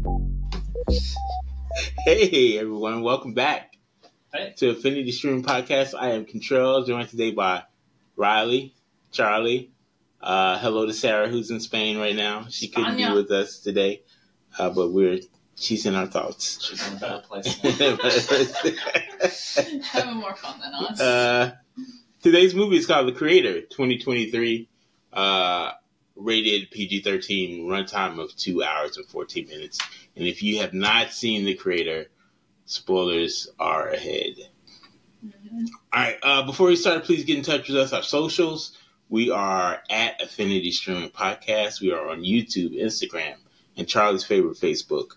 Hey everyone, welcome back Hey. to Affinity Streaming Podcast. I am Contrell, joined today by Riley, Charlie. Hello to Sarah, who's in Spain right now. She couldn't be with us today, but she's in our thoughts. She's in a better place. Having more fun than us. Today's movie is called The Creator, 2023, rated PG-13, runtime of 2 hours and 14 minutes. And if you have not seen The Creator, spoilers are ahead. Mm-hmm. All right, before we start, please get in touch with us. Our socials, we are at Affinity Streaming Podcast. We are on YouTube, Instagram, and Charlie's favorite, Facebook.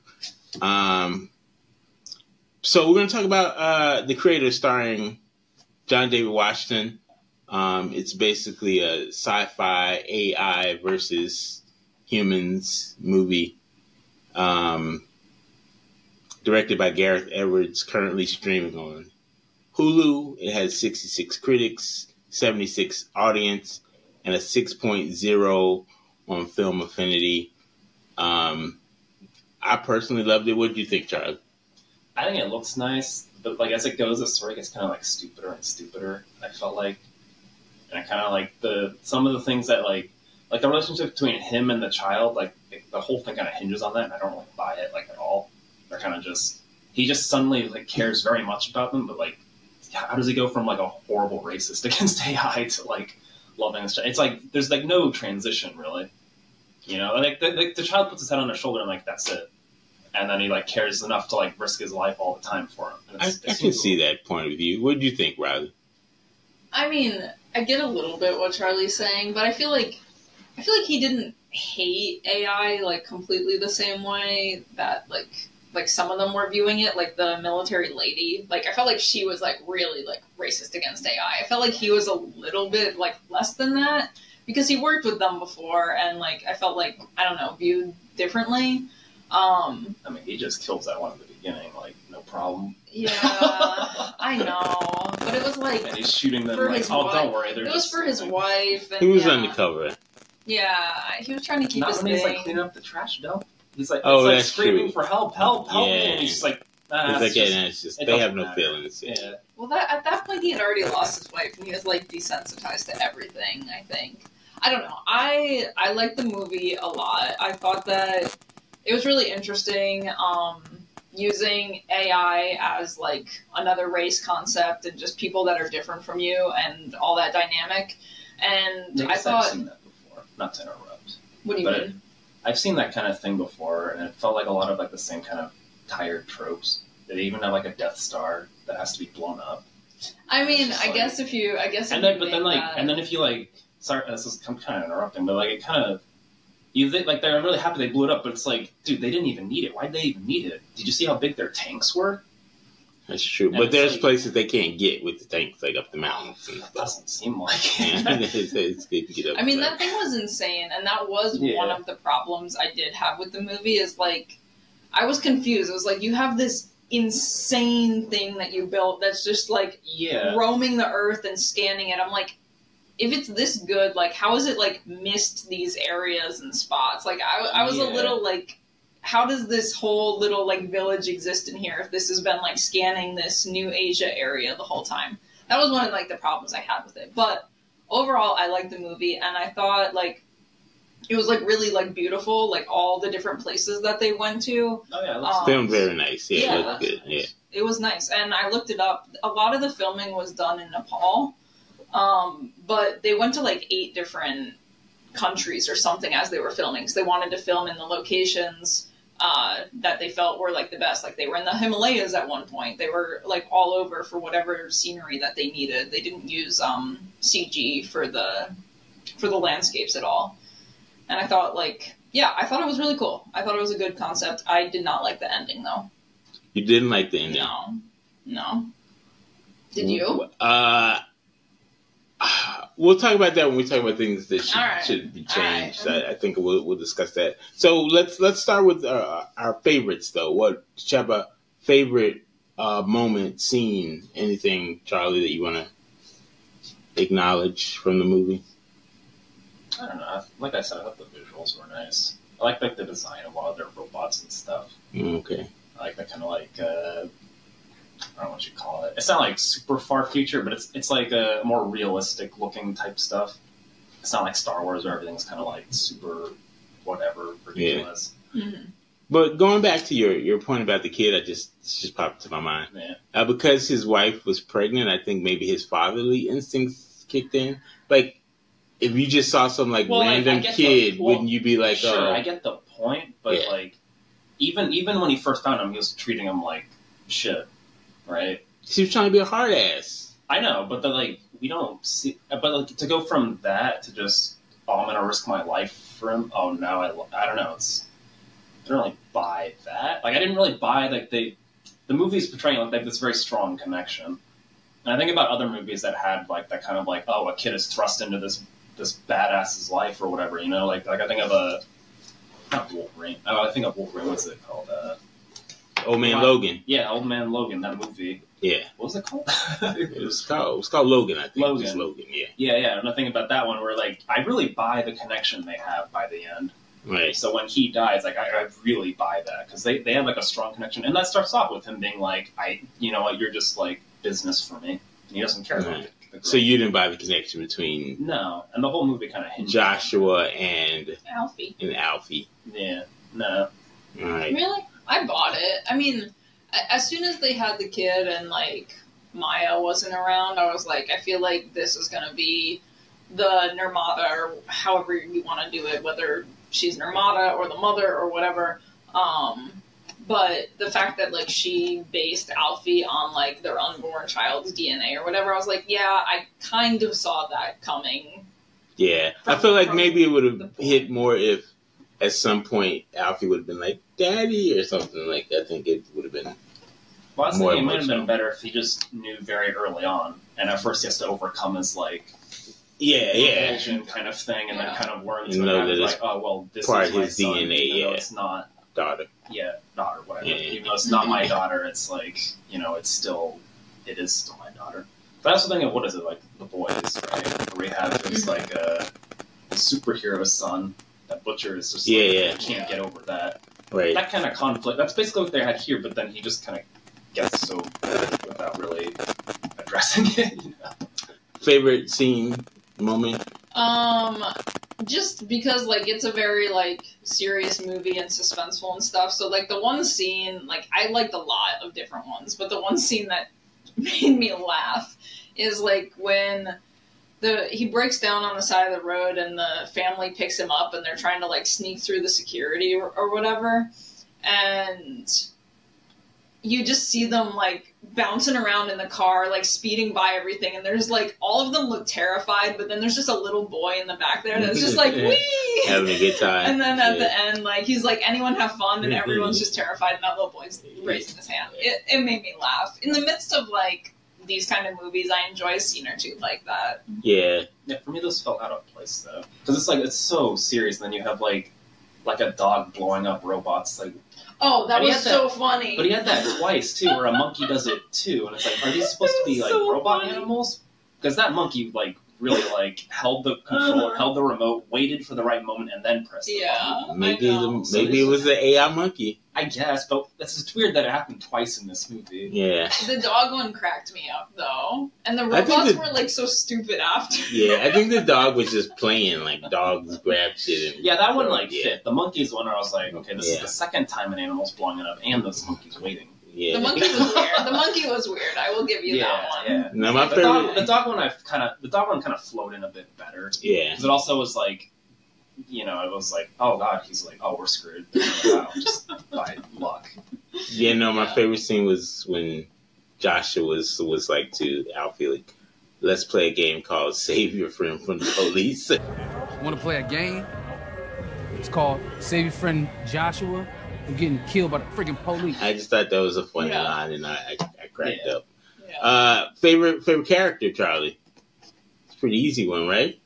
So we're going to talk about The Creator starring John David Washington. It's basically a sci-fi AI versus humans movie. Directed by Gareth Edwards, currently streaming on Hulu. It has 66 critics, 76 audience, and a 6.0 on Film Affinity. I personally loved it. What did you think, Charlie? I think it looks nice, but like as it goes, the story gets kind of like stupider and stupider. I felt like, and I kind of like some of the things that like the relationship between him and the child, like the whole thing kind of hinges on that, and I don't really buy it like at all. They're kind of he just suddenly like cares very much about them, but like how does he go from like a horrible racist against AI to like loving this child? It's like there's like no transition really, you know. Like the child puts his head on his shoulder and like that's it, and then he like cares enough to like risk his life all the time for him. I can see that point of view. What do you think, Riley? I mean, I get a little bit what Charlie's saying, but I feel like he didn't hate AI like completely the same way that like some of them were viewing it, like the military lady. Like I felt like she was like really like racist against AI. I felt like he was a little bit like less than that because he worked with them before, and like I felt like viewed differently. I mean, he just kills that one at the beginning, like no problem. Yeah, I know, but it was like and he's shooting them like, oh, don't worry, it was for his wife. And, he was undercover. Yeah, he was trying to keep his thing. He's like cleaning up the trash dump. He's like, that's screaming true. For help me, and he's just like, they have no feelings. Yeah. Well, at that point, he had already lost his wife, and he was like desensitized to everything. I think. I don't know. I liked the movie a lot. I thought that it was really interesting. Using AI as like another race concept and just people that are different from you and all that dynamic. And I thought I've seen that before. Not to interrupt. What do you mean? I've seen that kind of thing before, and it felt like a lot of like the same kind of tired tropes. They even have like a Death Star that has to be blown up. I mean, I guess if you sorry, I'm kind of interrupting, but like it kind of. You think like they're really happy they blew it up, but it's like, dude, they didn't even need it. Why'd they even need it? Did you see how big their tanks were? That's true, but there's like, places they can't get with the tanks, like up the mountains. And that doesn't seem like it. It's good to get up. I mean, that thing was insane, and that was one of the problems I did have with the movie. Is like, I was confused. It was like you have this insane thing that you built that's just like roaming the earth and scanning it. I'm like, if it's this good, like, how is it, like, missed these areas and spots? Like, I was a little, like, how does this whole little, like, village exist in here if this has been, like, scanning this New Asia area the whole time? That was one of, like, the problems I had with it. But overall, I liked the movie, and I thought, like, it was, like, really, like, beautiful, like, all the different places that they went to. Oh, yeah, it looks filmed very nice. Yeah, it looked good. Nice. Yeah. It was nice, and I looked it up. A lot of the filming was done in Nepal. But they went to like 8 different countries or something as they were filming. So they wanted to film in the locations that they felt were like the best. Like they were in the Himalayas at one point. They were like all over for whatever scenery that they needed. They didn't use CG for the landscapes at all. And I thought I thought it was really cool. I thought it was a good concept. I did not like the ending though. You didn't like the ending? No. Did you? We'll talk about that when we talk about things that should be changed. Right. I think we'll discuss that. So let's start with our favorites, though. What Chaba favorite moment, scene, anything, Charlie, that you want to acknowledge from the movie? I don't know. Like I said, I thought the visuals were nice. I like the design of a lot of their robots and stuff. Okay. I like the kind of like I don't know what you call it. It's not like super far future, but it's like a more realistic looking type stuff. It's not like Star Wars where everything's kind of like super whatever ridiculous. Yeah. Mm-hmm. But going back to your point about the kid, it just popped to my mind. Yeah. Because his wife was pregnant, I think maybe his fatherly instincts kicked in. Like, if you just saw some random kid, wouldn't you be like, sure, oh? I get the point, but like, even when he first found him, he was treating him like shit, right? She was trying to be a hard ass. I know, but we don't see. But like, to go from that to just, oh, I'm gonna risk my life for him. Oh no, I don't know. I don't really buy that. Like, I didn't really buy the movie's portraying like this very strong connection. And I think about other movies that had like that kind of like, oh, a kid is thrust into this badass's life or whatever, you know? Like I think of not Wolverine. Oh, I think of Wolverine. What's it called? Old Man Logan. Yeah, Old Man Logan. That movie. Yeah. What was it called? It was called Logan. I think. Logan. Just Logan. Yeah. Yeah. And I think about that one where like I really buy the connection they have by the end. Right. So when he dies, like I really buy that because they have like a strong connection, and that starts off with him being like, you know what, you're just like business for me, and he doesn't care about the girl. So you didn't buy the connection between and the whole movie kind of hinges Joshua and Alfie. Yeah, no. All right. Really, I bought it. I mean, as soon as they had the kid and like Maya wasn't around, I was like, I feel like this is gonna be the Nirmata, or however you want to do it, whether she's Nirmata or the mother or whatever. But the fact that like she based Alfie on like their unborn child's DNA or whatever, I was like, yeah, I kind of saw that coming. Yeah, I feel like maybe it would have hit more if at some point Alfie would have been like, "Daddy" or something like that. I think it would have been. Well, I was thinking it might have been better if he just knew very early on, and at first he has to overcome his like. Yeah. Kind of thing, and then kind of learn to like, oh well, this part is my his son, DNA. even though it's not daughter. Yeah, daughter, whatever. Yeah. Even though it's not my daughter, it's like it is still my daughter. But I also think of what is it like The Boys, right? Where we have this like a superhero son that Butcher is just can't get over that. Right. That kind of conflict. That's basically what they had here, but then he just kind of gets so good without really addressing it. Favorite scene? Moment? Just because like it's a very like serious movie and suspenseful and stuff. So like the one scene, like I liked a lot of different ones, but the one scene that made me laugh is like when he breaks down on the side of the road and the family picks him up and they're trying to like sneak through the security or whatever, and you just see them like bouncing around in the car, like speeding by everything, and there's like all of them look terrified, but then there's just a little boy in the back there that's just like wee, having a good time. And then at the end, like he's like, anyone have fun, and everyone's just terrified, and that little boy's raising his hand. It made me laugh in the midst of like these kind of movies. I enjoy a scene or two like that. Yeah. For me, those felt out of place though, because it's like it's so serious. And then you have like a dog blowing up robots, like. Oh, that was so funny. But he had that twice, too, where a monkey does it, too. And it's like, are these supposed to be, like, so robot animals? Because that monkey, like, really, like, held the control, held the remote, waited for the right moment, and then pressed the button. Maybe it was the AI monkey. I guess, but it's just weird that it happened twice in this movie. Yeah. The dog one cracked me up, though. And the robots were, like, so stupid after. Yeah, I think the dog was just playing, like, dogs grab shit. And that one, like, fit. The monkey's one where I was like, okay, this is the second time an animal's blowing it up, and this monkey's waiting. Yeah. The monkey was weird. The monkey was weird. I will give you that one. Yeah. No, my favorite... The dog one kind of flowed in a bit better. Yeah. Because it also was like, it was like, oh god, he's like, oh, we're screwed. Wow, just by luck. Yeah, no, my favorite scene was when Joshua was like to Alfie, like, let's play a game called Save Your Friend from the Police. Want to play a game? It's called Save Your Friend Joshua from getting killed by the freaking police. I just thought that was a funny line, and I cracked up. Yeah. Favorite character, Charlie? It's a pretty easy one, right?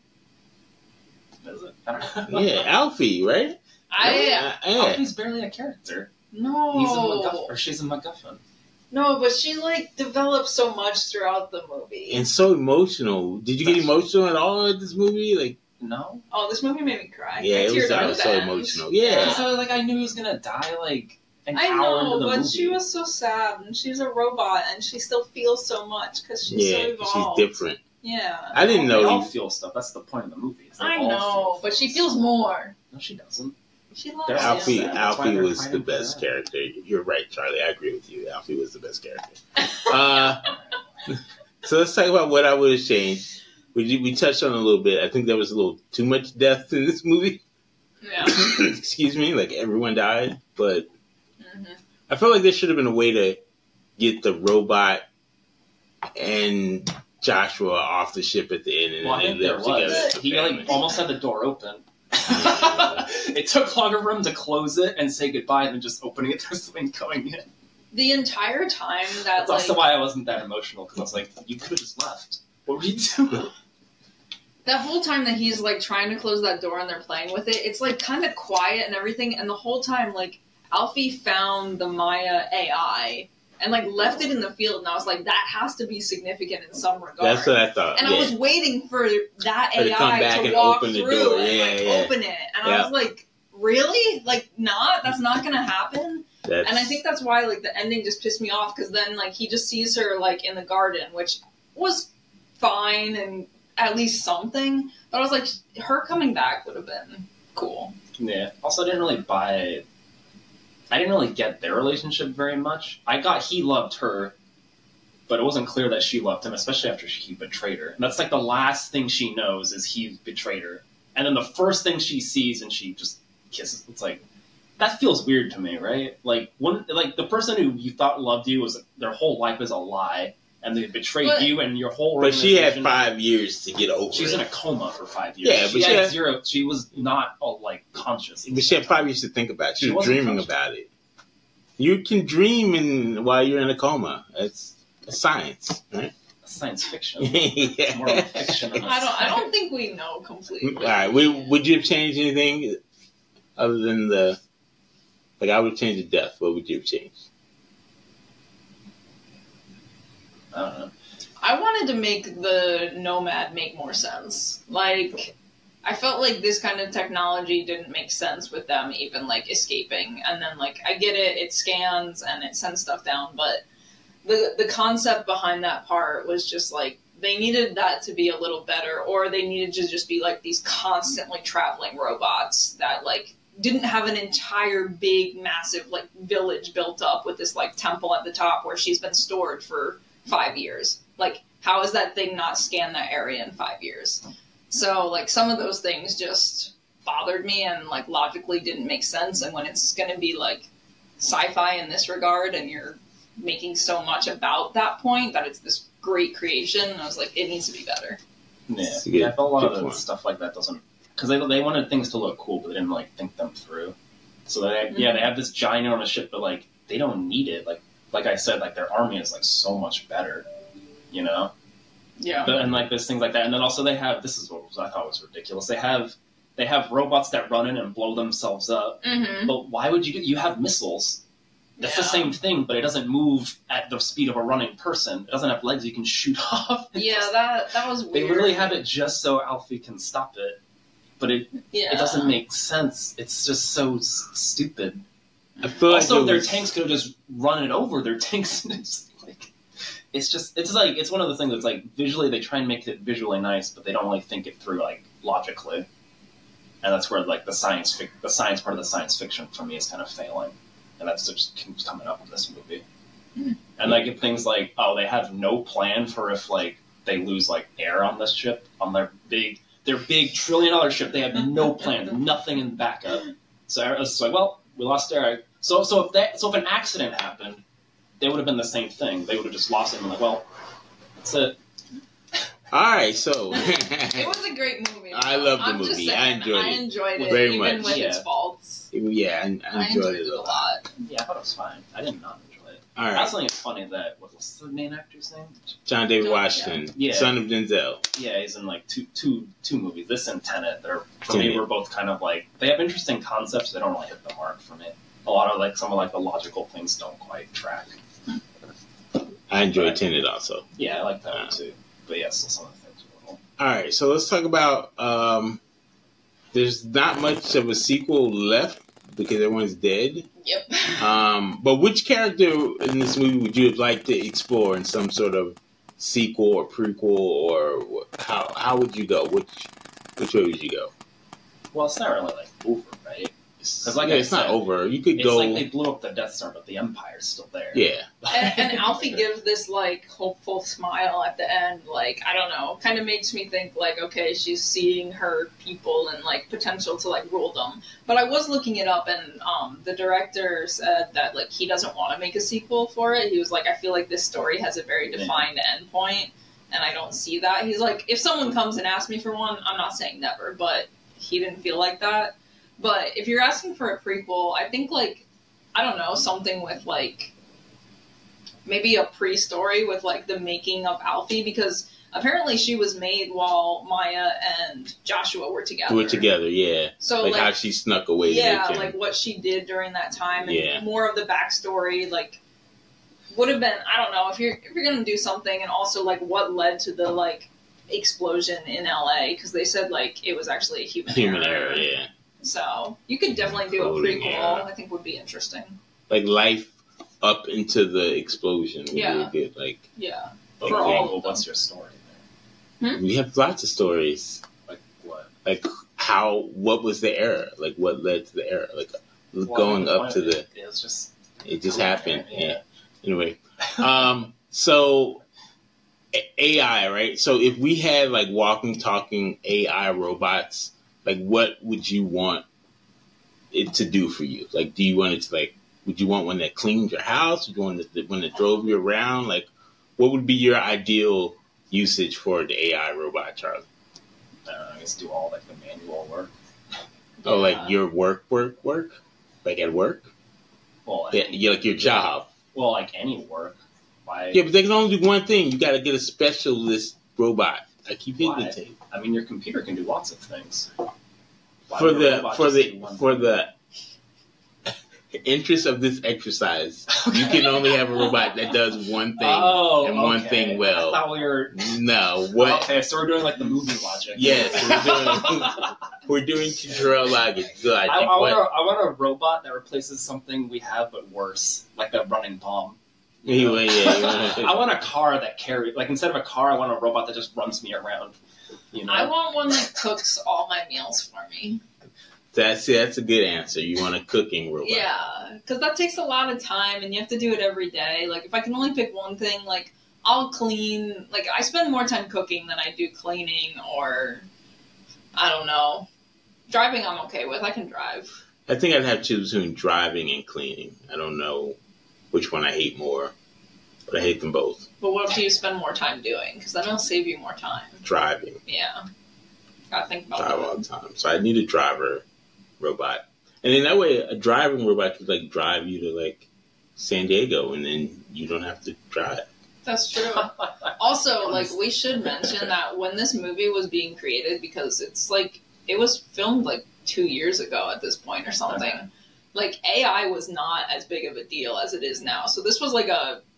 Is it? I don't know. Yeah, Alfie, right? Alfie's barely a character. No. He's a MacGuffin, or she's a MacGuffin. No, but she like develops so much throughout the movie. And so emotional. Did you get emotional at all at this movie? Like, No. Oh, this movie made me cry. Yeah, it was so end. emotional. Yeah. So, like, I knew he was gonna die, like, an I hour into know, the but movie. she was so sad, and she's a robot, and she still feels so much because she's so evolved. She's different. Yeah. I didn't know they all feel stuff. That's the point of the movie. I know, but she feels more. No, she doesn't. She loves Alfie. him. Alfie was the best character. You're right, Charlie. I agree with you. Alfie was the best character. So let's talk about what I would have changed. We touched on it a little bit. I think there was a little too much death in this movie. Yeah. Excuse me, like everyone died, but I felt like there should have been a way to get the robot and Joshua off the ship at the end, and I think there was. He almost had the door open. It took longer for him to close it and say goodbye than just opening it. There's something going in. The entire time that's also why I wasn't that emotional, because I was like, you could have just left. What were you doing? That whole time that he's like trying to close that door and they're playing with it, it's like kind of quiet and everything, and the whole time like Alfie found the Maya AI and like left it in the field, and I was like, that has to be significant in some regard. That's what I thought. And I was waiting for that AI to come back and walk open the through door. and open it, and I was like, really? Like, that's not gonna happen. And I think that's why like the ending just pissed me off, because then like he just sees her like in the garden, which was fine and at least something, but I was like, her coming back would have been cool. Yeah. Also, I didn't really get their relationship very much. I got he loved her, but it wasn't clear that she loved him, especially after he betrayed her. And that's like the last thing she knows is he betrayed her. And then the first thing she sees and she just kisses. It's like, that feels weird to me, right? Like, the person who you thought loved you was their whole life is a lie, and they betrayed you and your whole organization. But she had 5 years to get over She's it. in a coma for 5 years. Yeah, but she had zero. She was not conscious. But she had 5 years to think about it. She was dreaming about it. You can dream while you're in a coma. It's science, right? Science fiction. Yeah. More of a fiction. I don't think we know completely. All right. Would you have changed anything other than I would have changed the death. What would you have changed? I don't know. I wanted to make the Nomad make more sense. Like, I felt like this kind of technology didn't make sense with them even, like, escaping. And then, like, I get it scans and it sends stuff down, but the concept behind that part was just, like, they needed that to be a little better, or they needed to just be, like, these constantly traveling robots that, like, didn't have an entire big, massive, like, village built up with this, like, temple at the top where she's been stored for 5 years. Like, how is that thing not scanned that area in 5 years? So, like, some of those things just bothered me and, like, logically didn't make sense. And when it's going to be, like, sci-fi in this regard and you're making so much about that point that it's this great creation, I was like, it needs to be better. Yeah, I felt a lot of the stuff like that doesn't... Because they wanted things to look cool, but they didn't, like, think them through. So, they have this giant on a ship, but, like, they don't need it. Like I said, like, their army is, like, so much better, you know? Yeah. And, like, there's things like that. And then also they have, this is what I thought was ridiculous, they have robots that run in and blow themselves up. Mm-hmm. But why would you have missiles? That's the same thing, but it doesn't move at the speed of a running person. It doesn't have legs you can shoot off. Yeah, that was weird. They literally have it just so Alfie can stop it. But it doesn't make sense. It's just so stupid. I feel also, their tanks could have just run it over. Their tanks, it's one of the things that's like visually they try and make it visually nice, but they don't really think it through like logically, and that's where like the science part of the science fiction for me is kind of failing, and that's just keeps coming up in this movie. Mm-hmm. And like things like they have no plan for if like they lose like air on this ship on their big $1 trillion ship. They have no plan, nothing in backup. So I was like, well, we lost air. So if an accident happened, they would have been the same thing. They would have just lost it and been like, well, that's it. All right, so it was a great movie. I love the movie. Saying, I enjoyed it very much. Even with its faults. Yeah, I enjoyed it a lot. Yeah, I thought it was fine. I did not enjoy it. All right. I also think it's funny that what's the main actor's name? John David Washington, son of Denzel. Yeah, he's in like two movies. This and Tenet. For me, were both kind of like they have interesting concepts. They don't really hit the mark for me. A lot of like some of like the logical things don't quite track. I enjoyed Tenet also. Yeah, I like that one too. But yes, some of the things were little. All right, so let's talk about there's not much of a sequel left because everyone's dead. Yep. But which character in this movie would you like to explore in some sort of sequel or prequel, or how would you go? Which way would you go? Well, it's not really like over, right? Because it's not over. You could it's go. It's like they blew up the Death Star, but the Empire's still there. Yeah. And Alfie gives this like hopeful smile at the end. Like, I don't know, kind of makes me think like, okay, she's seeing her people and like potential to like rule them. But I was looking it up, and the director said that like he doesn't want to make a sequel for it. He was like, I feel like this story has a very defined end point, and I don't see that. He's like, if someone comes and asks me for one, I'm not saying never, but he didn't feel like that. But if you're asking for a prequel, I think, like, I don't know, something with, like, maybe a pre-story with, like, the making of Alfie, because apparently she was made while Maya and Joshua were together. Yeah. So, like how she snuck away. Yeah, like what she did during that time, and more of the backstory, like, would have been, I don't know, if you're going to do something, and also, like, what led to the, like, explosion in LA, because they said, like, it was actually a human error. Yeah. So you could definitely do a prequel. I think would be interesting. Like life up into the explosion. Would be good. Like For all, what's your story there? We have lots of stories. Like what? Like what was the error? Like what led to the error? Like going up to the. It just happened. Yeah. Anyway, so AI, right? So if we had like walking, talking AI robots. Like, what would you want it to do for you? Like, do you want it to, like, would you want one that cleaned your house? Would you want one that drove you around? Like, what would be your ideal usage for the AI robot, Charlie? I guess do all, like, the manual work. Oh, like your work? Like at work? Well, like your job. Well, like any work. Yeah, but they can only do one thing. You got to get a specialist robot. I keep hitting the tape. I mean, your computer can do lots of things. For the interest of this exercise, you can only have a robot that does one thing one thing well. I thought we were... No, what? Okay, so we're doing like the movie logic. Yes, we're doing control logic. So I want a robot that replaces something we have but worse, like a running bomb. Anyway, I want a car that carries, like instead of a car, I want a robot that just runs me around. You know? I want one that cooks all my meals for me. That's a good answer. You want a cooking robot. Yeah, because that takes a lot of time, and you have to do it every day. Like, if I can only pick one thing, like, I'll clean. Like, I spend more time cooking than I do cleaning, or, I don't know. Driving I'm okay with. I can drive. I think I'd have to choose between driving and cleaning. I don't know which one I hate more, but I hate them both. But what do you spend more time doing? Because then it'll save you more time. Driving. Yeah. Gotta think about that. Drive all the time. So I need a driver robot. And in that way, a driving robot could, like, drive you to, like, San Diego, and then you don't have to drive. That's true. Also, like, we should mention that when this movie was being created, because it's, like, it was filmed, like, 2 years ago at this point or something. Okay. Like, AI was not as big of a deal as it is now. So this was, like,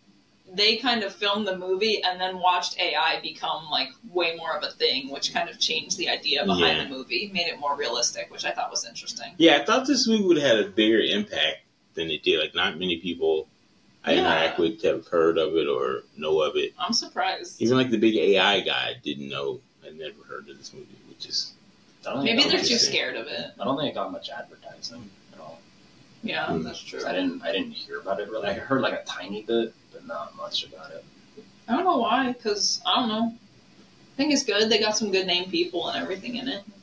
they kind of filmed the movie and then watched AI become, like, way more of a thing, which kind of changed the idea behind the movie, made it more realistic, which I thought was interesting. Yeah, I thought this movie would have had a bigger impact than it did. Like, not many people I interact with have heard of it or know of it. I'm surprised. Even, like, the big AI guy didn't know, had never heard of this movie, which is... Maybe they're too scared of it. I don't think it got much advertising at all. Yeah, that's true. I didn't hear about it really. I heard, like, a tiny bit, but not much about it. I don't know why, because, I don't know. I think it's good. They got some good name people and everything in it.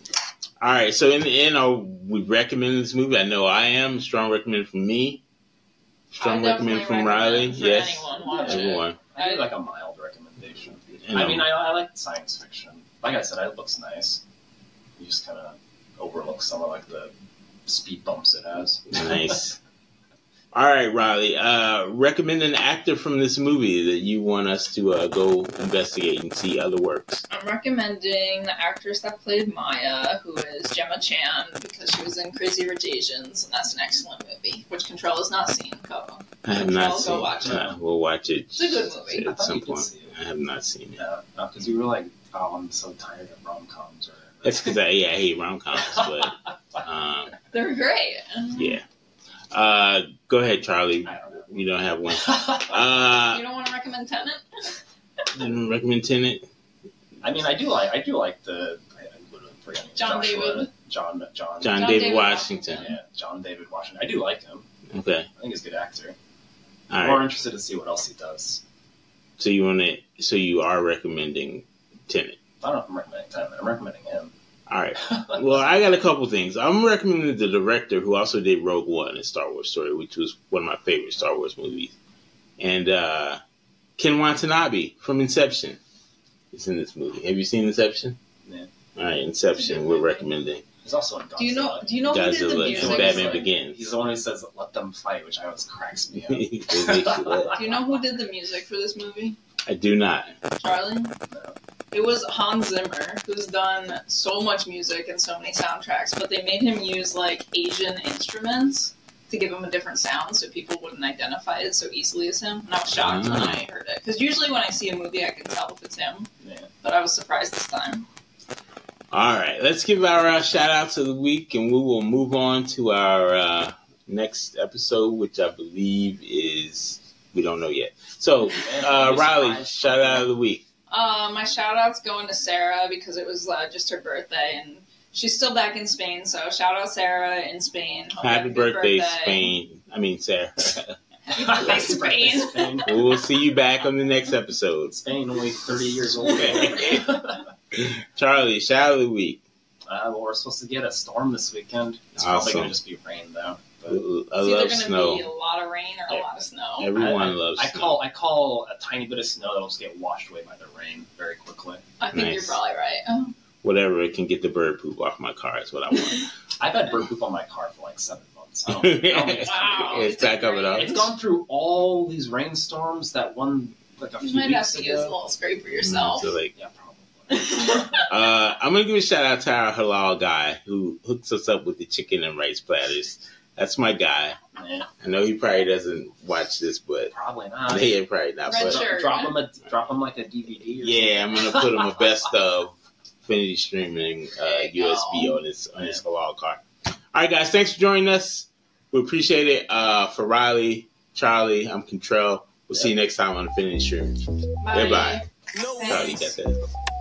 All right, so in the end, I would recommend this movie. I know I am. Strong recommend from me. Strong recommend from Riley. Yes, everyone. I did like a mild recommendation. I mean, I like science fiction. Like I said, it looks nice. You just kind of overlook some of like the speed bumps it has. Nice. All right, Riley. Recommend an actor from this movie that you want us to go investigate and see other works. I'm recommending the actress that played Maya, who is Gemma Chan, because she was in Crazy Rich Asians, and that's an excellent movie, which Control has not seen. I have not seen it. Go watch it. We'll watch it. It's a good movie. At some point. I have not seen it. Yeah, because you were like, oh, I'm so tired of rom-coms. That's because I hate rom-coms, but they're great. Yeah. Go ahead, Charlie. I don't know. You don't have one. You don't want to recommend Tenet? Recommend Tenet? I mean, I do like the. I'm literally forgetting. John David. John David Washington. Yeah, John David Washington. I do like him. Okay. I think he's a good actor. All I'm right. more interested to see what else he does. So you are recommending Tenet? I don't know if I'm recommending Tenet. I'm recommending him. All right. Well, I got a couple things. I'm recommending the director who also did Rogue One, a Star Wars story, which was one of my favorite Star Wars movies. And Ken Watanabe from Inception is in this movie. Have you seen Inception? Yeah. All right, Inception. We're recommending. He's also in Godzilla. Do you know who did the Godzilla music? and Batman Begins. He's the one who says, "Let them fight," which I always cracks me up. They make you laugh. Do you know who did the music for this movie? I do not. Charlie? No. It was Hans Zimmer, who's done so much music and so many soundtracks, but they made him use like Asian instruments to give him a different sound so people wouldn't identify it so easily as him. And I was shocked when I heard it. Because usually when I see a movie, I can tell if it's him. Yeah. But I was surprised this time. All right, let's give our shout outs of the week, and we will move on to our next episode, which I believe is, we don't know yet. So, Riley, shout out of the week. My shout out's going to Sarah because it was just her birthday, and she's still back in Spain, so shout out Sarah in Spain. Hope Happy birthday, Spain. I mean, Sarah. Happy birthday, Spain. We'll see you back on the next episode. Spain, only 30 years old. Charlie, shout out of the week. Well, we're supposed to get a storm this weekend. It's Awesome. probably going to just be rain, though. But I It's love either going snow. to be a lot of rain or a lot of snow. Everyone loves snow. I call a tiny bit of snow that'll just get washed away by the rain very quickly. I think Nice. you're probably right. Whatever, it can get the bird poop off my car is what I want. I've had bird poop on my car for like 7 months. I don't think it's Wow. It's back up and up. It's gone through all these rainstorms. That one, like a You few might have weeks to use a ago. little scraper yourself. So, like, Yeah, probably. I'm going to give a shout out to our halal guy who hooks us up with the chicken and rice platters. That's my guy. Yeah, I know he probably doesn't watch this, but probably not. yeah, probably not. Red But shirt. Drop him like a DVD. Or yeah, I'm going to put him a best of Infinity Streaming There you USB go. on his halal car. All right, guys, thanks for joining us. We appreciate it. For Riley, Charlie, I'm Contrell. We'll see you next time on Infinity Streaming. Bye. Goodbye. No Charlie, you got that.